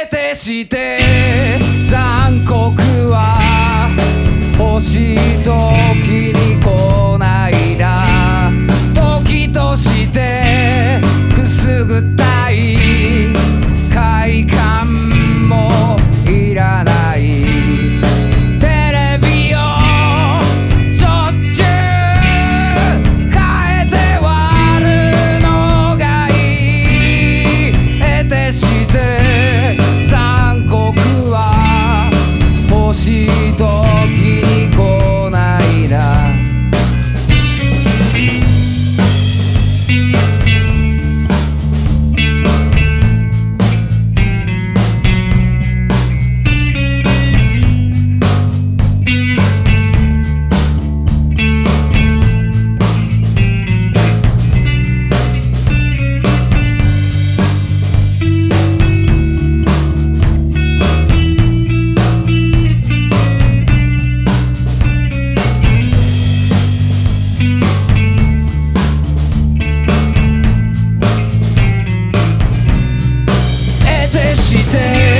てして残酷は欲しい時に来ないな。時としてくすぐったい快感もいらない。テレビをしょっちゅう変えて割るのがいい。得てして残酷は欲しい時に来ないな。して